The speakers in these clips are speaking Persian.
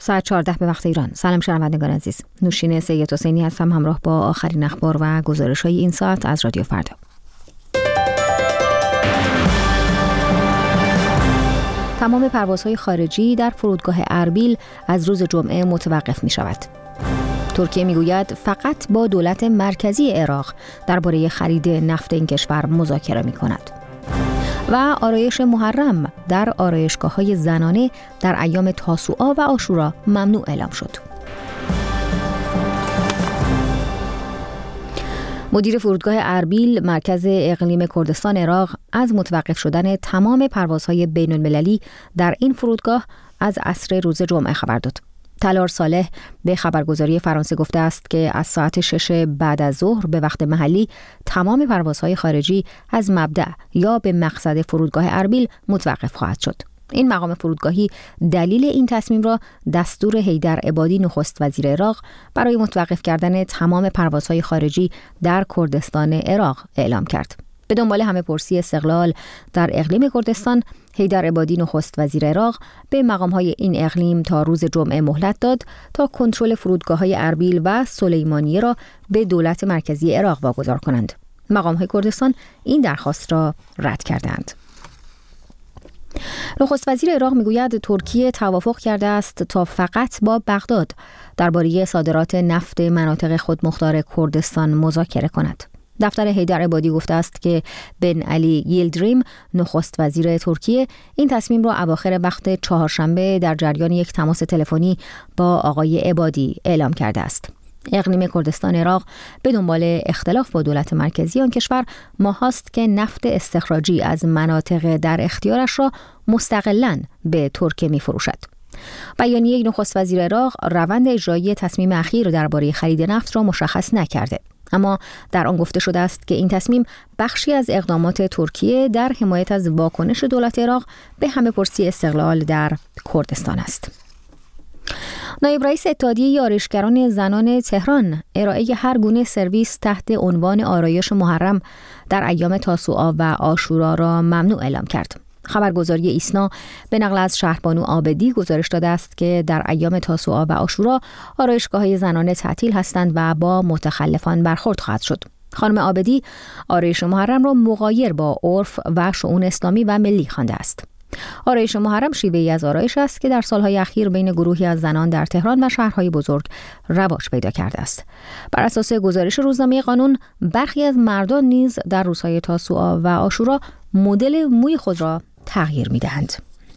ساعت 14 به وقت ایران. سلام شنوندگان عزیز. نوشین سید حسینی هستم همراه با آخرین اخبار و گزارش‌های این ساعت از رادیو فردا. تمام پروازهای خارجی در فرودگاه اربیل از روز جمعه متوقف می‌شود. ترکیه میگوید فقط با دولت مرکزی عراق درباره خرید نفت این کشور مذاکره می‌کند. و آرایش محرم در آرایشگاه‌های زنانه در ایام تاسوعا و عاشورا ممنوع اعلام شد. مدیر فرودگاه اربیل مرکز اقلیم کردستان عراق از متوقف شدن تمام پروازهای بین‌المللی در این فرودگاه از عصر روز جمعه خبر داد. تلار صالح به خبرگزاری فرانسه گفته است که از ساعت 6 بعد از ظهر به وقت محلی تمام پروازهای خارجی از مبدأ یا به مقصد فرودگاه اربیل متوقف خواهد شد. این مقام فرودگاهی دلیل این تصمیم را دستور حیدر عبادی نخست وزیر عراق برای متوقف کردن تمام پروازهای خارجی در کردستان عراق اعلام کرد. به دنبال همه پرسی استقلال در اقلیم کردستان، حیدر عبادی نخست وزیر عراق به مقام‌های این اقلیم تا روز جمعه مهلت داد تا کنترل فرودگاه‌های اربیل و سلیمانیه را به دولت مرکزی عراق واگذار کنند. مقام‌های کردستان این درخواست را رد کردند. نخست وزیر عراق میگوید ترکیه توافق کرده است تا فقط با بغداد درباره صادرات نفت مناطق خودمختار کردستان مذاکره کند. دفتر حیدر عبادی گفته است که بن علی یلدریم نخست وزیر ترکیه این تصمیم را اواخر وقت چهارشنبه در جریان یک تماس تلفنی با آقای عبادی اعلام کرده است. اقلیم کردستان عراق به دنبال اختلاف با دولت مرکزی آن کشور ماهاست که نفت استخراجی از مناطق در اختیارش را مستقلاً به ترکیه می‌فروشد. بیانیه نخست وزیر عراق روند اجرایی تصمیم اخیر درباره خرید نفت را مشخص نکرده، اما در آن گفته شده است که این تصمیم بخشی از اقدامات ترکیه در حمایت از واکنش دولت عراق به همه پرسی استقلال در کردستان است. نایب رئیس اتحادیه آرایشگران زنان تهران ارائه هر گونه سرویس تحت عنوان آرایش محرم در ایام تاسوعا و عاشورا را ممنوع اعلام کرد. خبرگزاری ایسنا به نقل از شهربانو عابدی گزارش داده است که در ایام تاسوعا و عاشورا آرایشگاه‌های زنانه تعطیل هستند و با متخلفان برخورد خواهد شد. خانم عابدی آرایش محرم را مغایر با عرف و شؤون اسلامی و ملی خوانده است. آرایش محرم شیوه‌ای از آرایش است که در سالهای اخیر بین گروهی از زنان در تهران و شهرهای بزرگ رواج پیدا کرده است. بر اساس گزارش روزنامه قانون، برخی از مردان نیز در روزهای تاسوعا و عاشورا مدل موی خود را تغییر می‌دهند.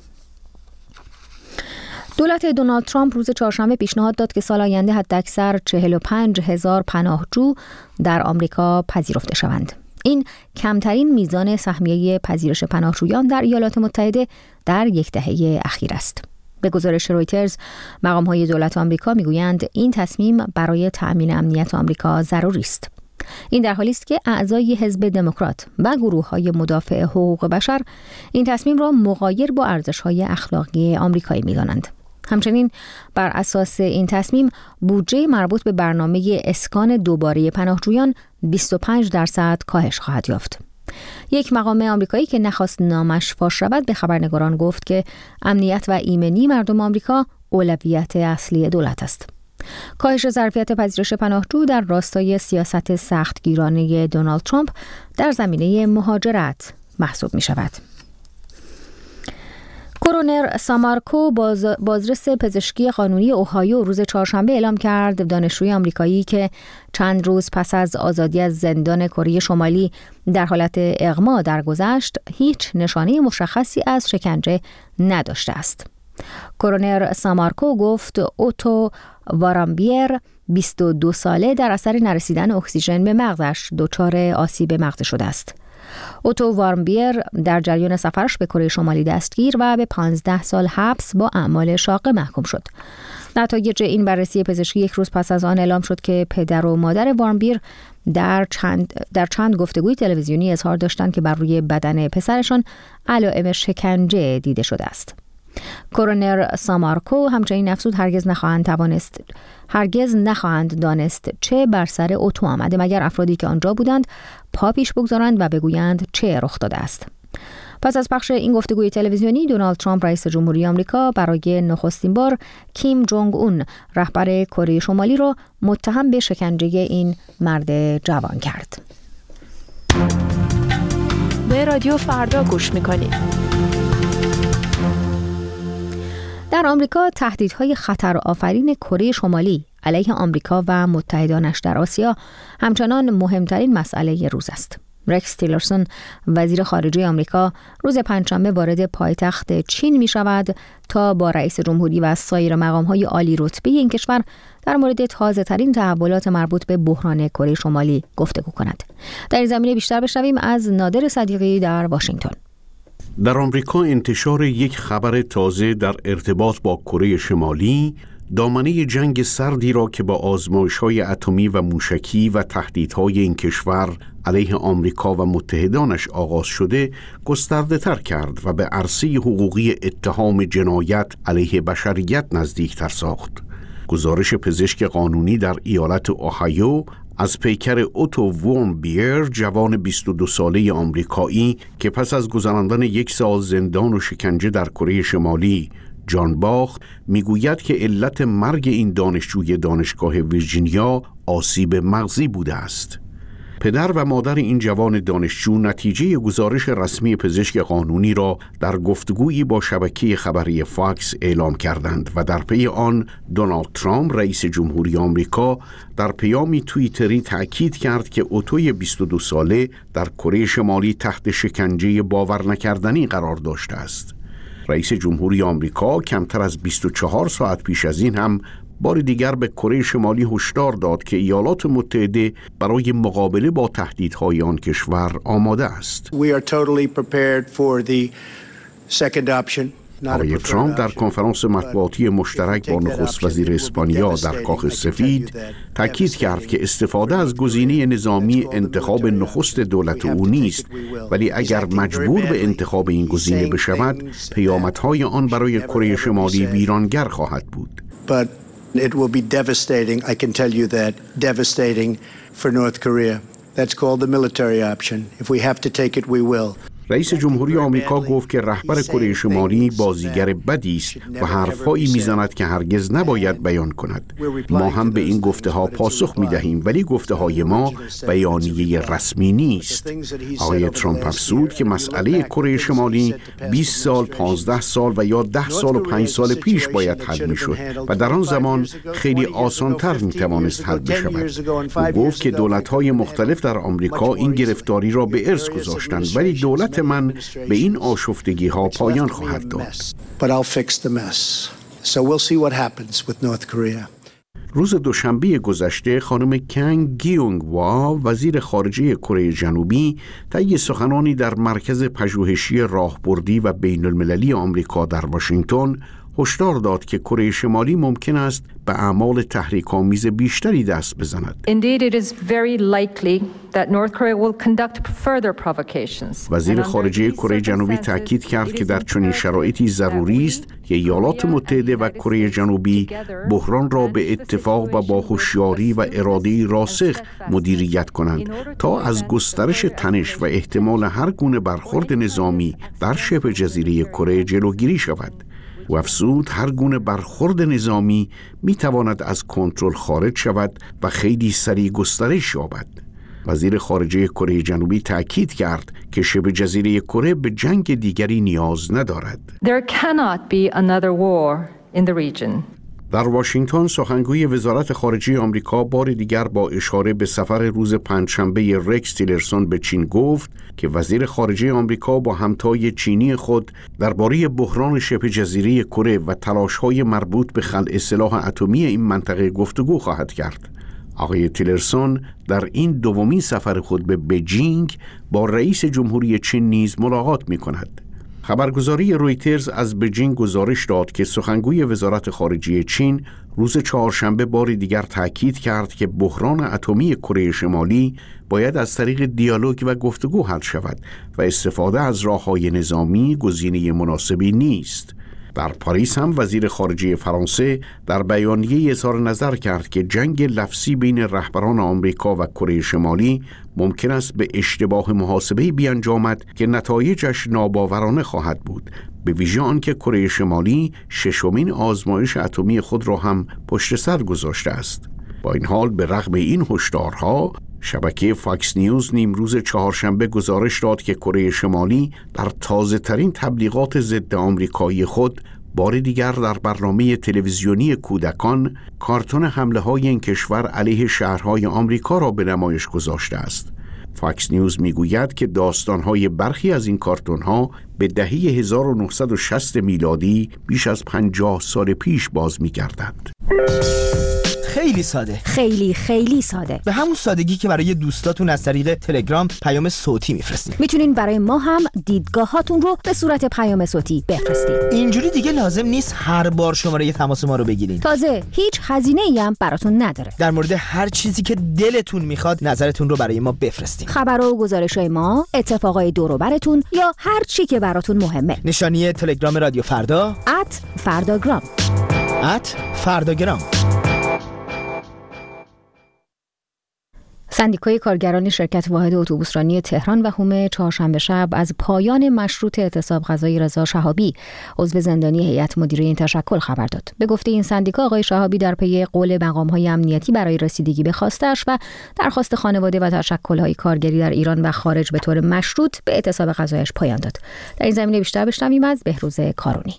دولت دونالد ترامپ روز چهارشنبه پیشنهاد داد که سال آینده حداکثر 45,000 پناهجو در آمریکا پذیرفته شوند. این کمترین میزان سهمیه پذیرش پناهجویان در ایالات متحده در یک دهه اخیر است. به گزارش رویترز، مقام‌های دولت آمریکا میگویند این تصمیم برای تأمین امنیت آمریکا ضروری است. این در حالی است که اعضای حزب دموکرات و گروه‌های مدافع حقوق بشر این تصمیم را مغایر با ارزش‌های اخلاقی آمریکایی می‌دانند. همچنین بر اساس این تصمیم بودجه مربوط به برنامه اسکان دوباره پناهجویان 25% کاهش خواهد یافت. یک مقام آمریکایی که نخواست نامش فاش شود به خبرنگاران گفت که امنیت و ایمنی مردم آمریکا اولویت اصلی دولت است. کاهش ظرفیت پذیرش پناهجو در راستای سیاست سختگیرانه دونالد ترامپ در زمینه مهاجرت محسوب می شود. کورونر سامارکو بازرس پزشکی قانونی اوهایو روز چهارشنبه اعلام کرد دانشجوی آمریکایی که چند روز پس از آزادی از زندان کره شمالی در حالت اغما درگذشت هیچ نشانه مشخصی از شکنجه نداشته است. کورونر سامارکو گفت اوتو وارامبیر 22 ساله در اثر نرسیدن اکسیژن به مغزش دچار آسیب مغزی شده است. اوتو وارمبیر در جریان سفرش به کره شمالی دستگیر و به 15 سال حبس با اعمال شاقه محکوم شد. نتایج این بررسی پزشکی یک روز پس از آن اعلام شد که پدر و مادر وارمبیر در چند گفتگوی تلویزیونی اظهار داشتند که بر روی بدن پسرشان علائم شکنجه دیده شده است. کورونر سامارکو همچنین افزود هرگز نخواهند دانست چه بر سر اوتو آمده مگر افرادی که آنجا بودند پا پیش بگذارند و بگویند چه رخ داده است. پس از پخش این گفتگوی تلویزیونی، دونالد ترامپ رئیس جمهوری آمریکا برای نخستین بار کیم جونگ اون رهبر کره شمالی را متهم به شکنجه این مرد جوان کرد. به رادیو فردا گوش میکنید. در آمریکا تهدیدهای خطر آفرین کره شمالی علیه آمریکا و متحدانش در آسیا همچنان مهمترین مسئله روز است. رکس تیلرسون وزیر خارجه آمریکا روز پنجشنبه وارد پایتخت چین می شود تا با رئیس جمهوری و سایر مقام‌های عالی رتبه این کشور در مورد تازه‌ترین تحولات مربوط به بحران کره شمالی گفتگو کند. در این زمینه بیشتر بشنویم از نادر صدیقی در واشنگتن. در آمریکا انتشار یک خبر تازه در ارتباط با کره شمالی دامنه جنگ سردی را که با آزمایش‌های اتمی و موشکی و تهدیدهای این کشور علیه آمریکا و متحدانش آغاز شده گسترده‌تر کرد و به عرصه حقوقی اتهام جنایت علیه بشریت نزدیکتر ساخت. گزارش پزشک قانونی در ایالت اوهایو از پیکر اوتو ورمبیر، جوان 22 ساله آمریکایی که پس از گذراندن 1 سال زندان و شکنجه در کره شمالی جان باخت، میگوید که علت مرگ این دانشجوی دانشگاه ویرجینیا آسیب مغزی بوده است. پدر و مادر این جوان دانشجو نتیجه گزارش رسمی پزشک قانونی را در گفتگویی با شبکه خبری فاکس اعلام کردند و در پی آن دونالد ترامپ رئیس جمهوری آمریکا در پیامی توییتری تأکید کرد که اوتوی 22 ساله در کره شمالی تحت شکنجه باور نکردنی قرار داشته است. رئیس جمهوری آمریکا کمتر از 24 ساعت پیش از این هم بار دیگر به کره شمالی هشدار داد که ایالات متحده برای مقابله با تهدیدهای آن کشور آماده است. آقای ترامپ در کنفرانس مطبوعاتی مشترک با نخست وزیر اسپانیا در کاخ سفید تاکید کرد که استفاده از گزینه نظامی انتخاب نخست دولت او نیست، ولی اگر مجبور به انتخاب این گزینه بشود، پیامدهای آن برای کره شمالی ویرانگر خواهد بود. It will be devastating. I can tell you that. Devastating for North Korea. That's called the military option. If we have to take it, we will. رئیس جمهوری آمریکا گفت که رهبر کره شمالی بازیگر بدی است و حرفهایی میزند که هرگز نباید بیان کند. ما هم به این گفته‌ها پاسخ می‌دهیم، ولی گفته‌های ما بیانیه رسمی نیست. آقای ترامپ افزود که مسئله کره شمالی 20 سال، 15 سال و یا 10 سال و 5 سال پیش باید حل می‌شد و در آن زمان خیلی آسان‌تر می‌توانست حل بشود. او گفت که دولت‌های مختلف در آمریکا این گرفتاری را به ارث گذاشتند، ولی دولت من به این آشفتگی ها پایان خواهد داد. روز دوشنبه گذشته خانم کنگ گیونگ وا، وزیر خارجه کره جنوبی، طی سخنانی در مرکز پژوهشی راهبردی و بین المللی آمریکا در واشنگتن هشدار داد که کره شمالی ممکن است به اعمال تحریک‌آمیز بیشتری دست بزند. Indeed, it is very likely that North Korea will conduct further provocations. وزیر خارجه کره جنوبی تاکید کرد که در چنین شرایطی ضروری است که ایالات متحده و کره جنوبی بحران را به اتفاق و با هوشیاری و اراده راسخ مدیریت کنند تا از گسترش تنش و احتمال هر گونه برخورد نظامی در شبه جزیره کره جلوگیری شود. و افزود هر گونه برخورد نظامی میتواند از کنترل خارج شود و خیلی سریع گسترش یابد. وزیر خارجه کره جنوبی تأکید کرد که شبه جزیره کره به جنگ دیگری نیاز ندارد. There cannot be another war in the region. در واشنگتن سخنگوی وزارت خارجه آمریکا بار دیگر با اشاره به سفر روز پنجشنبه رکس تیلرسون به چین گفت که وزیر خارجه آمریکا با همتای چینی خود درباره بحران شبه جزیره کره و تلاش‌های مربوط به خلع سلاح اتمی این منطقه گفتگو خواهد کرد. آقای تیلرسون در این دومین سفر خود به بیجینگ با رئیس جمهوری چین نیز ملاقات می‌کند. خبرگزاری رویترز از بیجینگ گزارش داد که سخنگوی وزارت خارجه چین روز چهارشنبه بار دیگر تأکید کرد که بحران اتمی کره شمالی باید از طریق دیالوگ و گفتگو حل شود و استفاده از راه‌های نظامی گزینه مناسبی نیست. در پاریس هم وزیر خارجه فرانسه در بیانیه اظهار نظر کرد که جنگ لفظی بین رهبران آمریکا و کره شمالی ممکن است به اشتباه محاسبه‌ای بیانجامد که نتایجش ناباورانه خواهد بود، به ویژه آنکه کره شمالی ششمین آزمایش اتمی خود را هم پشت سر گذاشته است. با این حال به رغم این هشدارها، شبکه فاکس نیوز نیمروز چهارشنبه گزارش داد که کره شمالی در تازه‌ترین تبلیغات ضد آمریکایی خود بار دیگر در برنامه تلویزیونی کودکان کارتون حمله‌های این کشور علیه شهرهای آمریکا را به نمایش گذاشته است. فاکس نیوز میگوید که داستان‌های برخی از این کارتون‌ها به دهه 1960 میلادی بیش از 50 سال پیش باز می‌گردند. خیلی ساده. خیلی ساده. به همون سادگی که برای دوستاتون از طریق تلگرام پیام صوتی میفرستین. میتونین برای ما هم دیدگاهاتون رو به صورت پیام صوتی بفرستید. اینجوری دیگه لازم نیست هر بار شماره تماس ما رو بگیرین. تازه هیچ هزینه‌ای هم براتون نداره. در مورد هر چیزی که دلتون میخواد نظرتون رو برای ما بفرستین. خبرها و گزارش‌های ما، اتفاقای دور و براتون یا هر چی که براتون مهمه. نشانی تلگرام رادیو فردا @فرداگرام. @فرداگرام. سندیکای کارگران شرکت واحد اتوبوسرانی تهران و هومه چهارشنبه شب از پایان مشروط اعتصاب قضایی رضا شهابی، عضو زندانی هیئت مدیره این تشکل خبر داد. به گفته این سندیکا، آقای شهابی در پی قول مقام‌های امنیتی برای رسیدگی به خواستش و درخواست خانواده و تشکل‌های کارگری در ایران و خارج به طور مشروط به اعتصاب قضاییش پایان داد. در این زمینه بیشتر بشنویم از بهروز کارونی.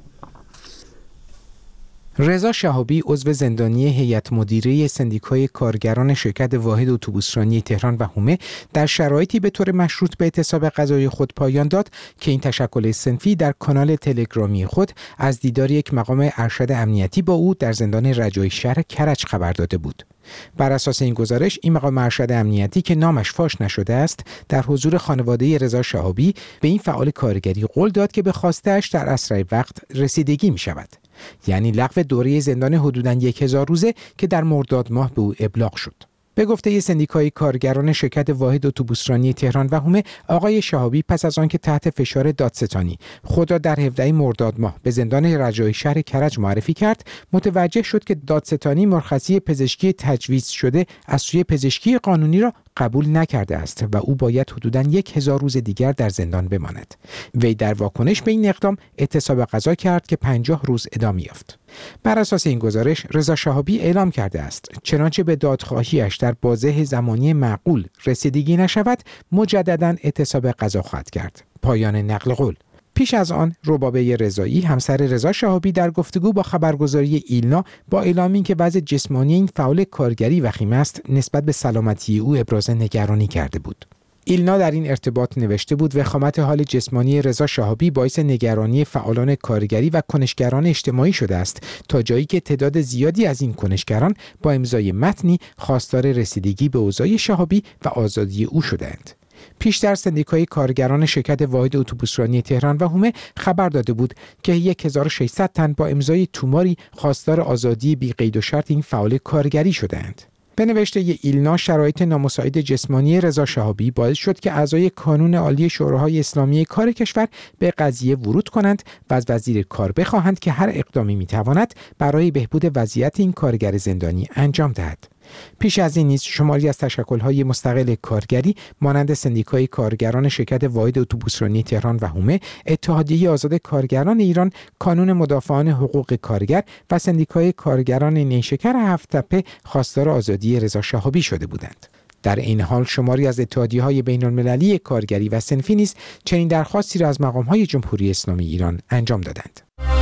رضا شهابی، عضو زندانی هیئت مدیره سندیکای کارگران شرکت واحد اتوبوسرانی تهران و هومه، در شرایطی به طور مشروط به اعتصاب قضایی خود پایان داد که این تشکل صنفی در کانال تلگرامی خود از دیدار یک مقام ارشد امنیتی با او در زندان رجایی شهر کرج خبر داده بود. بر اساس این گزارش، این مقام ارشد امنیتی که نامش فاش نشده است، در حضور خانواده رضا شهابی به این فعال کارگری قول داد که به خواسته‌اش در اسرع وقت رسیدگی می شود. یعنی لغو دوره زندان حدوداً 1000 روزه که در مرداد ماه به او ابلاغ شد. به گفته سندیکای کارگران شرکت واحد اتوبوسرانی تهران و هومه، آقای شهابی پس از آنکه تحت فشار دادستانی خود را در 17 مرداد ماه به زندان رجایی شهر کرج معرفی کرد، متوجه شد که دادستانی مرخصی پزشکی تجویز شده از سوی پزشکی قانونی را قبول نکرده است و او باید حدوداً 1000 روز دیگر در زندان بماند. وی در واکنش به این اقدام اعتصاب قضا کرد که 50 روز ادامه یافت. بر اساس این گزارش، رضا شهابی اعلام کرده است چنانچه به دادخواهیش در بازه زمانی معقول رسیدگی نشود، مجدداً اعتصاب قضا خواهد کرد. پایان نقل قول. پیش از آن، ربابه رضایی، همسر رضا شهابی، در گفتگو با خبرگزاری ایلنا با اعلام که وضع جسمانی این فعال کارگری وخیم است، نسبت به سلامتی او ابراز نگرانی کرده بود. ایلنا در این ارتباط نوشته بود وخامت حال جسمانی رضا شهابی باعث نگرانی فعالان کارگری و کنشگران اجتماعی شده است، تا جایی که تعداد زیادی از این کنشگران با امضای متنی خواستار رسیدگی به اوضاع شهابی و آزادی او شدند. پیشتر سندیکای کارگران شرکت واحد اتوبوسرانی تهران و هومه خبر داده بود که 1600 تن با امضای توماری خواستار آزادی بی قید و شرط این فعال کارگری شدند. به نوشته ایلنا، شرایط نامساعد جسمانی رضا شهابی باعث شد که اعضای کانون عالی شوراهای اسلامی کار کشور به قضیه ورود کنند و از وزیر کار بخواهند که هر اقدامی میتواند برای بهبود وضعیت این کارگر زندانی انجام دهد. پیش از این نیز شماری از تشکل‌های مستقل کارگری مانند سندیکای کارگران شرکت واحد اتوبوسرانی تهران و هومه، اتحادیه آزاد کارگران ایران، کانون مدافعان حقوق کارگر و سندیکای کارگران نیشکر هفت‌تپه خواستار آزادی رضا شهابی شده بودند. در این حال شماری از اتحادیه‌های بین‌المللی کارگری و صنفی نیز چنین درخواستی را از مقام‌های جمهوری اسلامی ایران انجام دادند.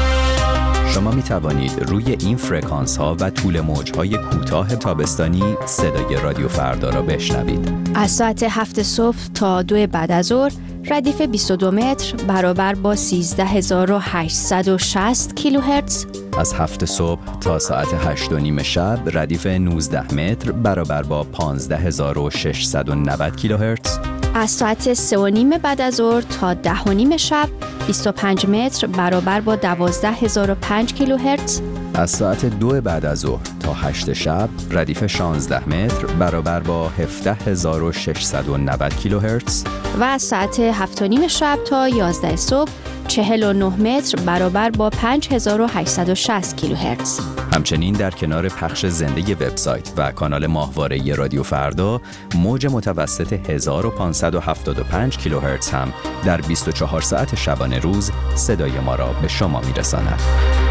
شما می توانید روی این فرکانس ها و طول موج های کوتاه تابستانی صدای رادیو فردا را بشنوید. از ساعت 7 صبح تا 2 بعد از ظهر ردیف 22 متر برابر با 13860 کیلوهرتز. از 7 صبح تا ساعت 8:30 شب ردیف 19 متر برابر با 15690 کیلوهرتز. از ساعت 3:30 بعد از ظهر تا 10:30 شب 25 متر برابر با 12005 کیلوهرتز. از ساعت 2 بعد از ظهر تا 8 شب ردیف 16 متر برابر با 17690 کیلوهرتز. و از ساعت 7:30 شب تا 11 صبح 49 متر برابر با 5860 کیلوهرتز. همچنین در کنار پخش زنده وبسایت و کانال ماهواره رادیو فردا، موج متوسط 1575 کیلوهرتز هم در 24 ساعت شبانه روز صدای ما را به شما میرساند.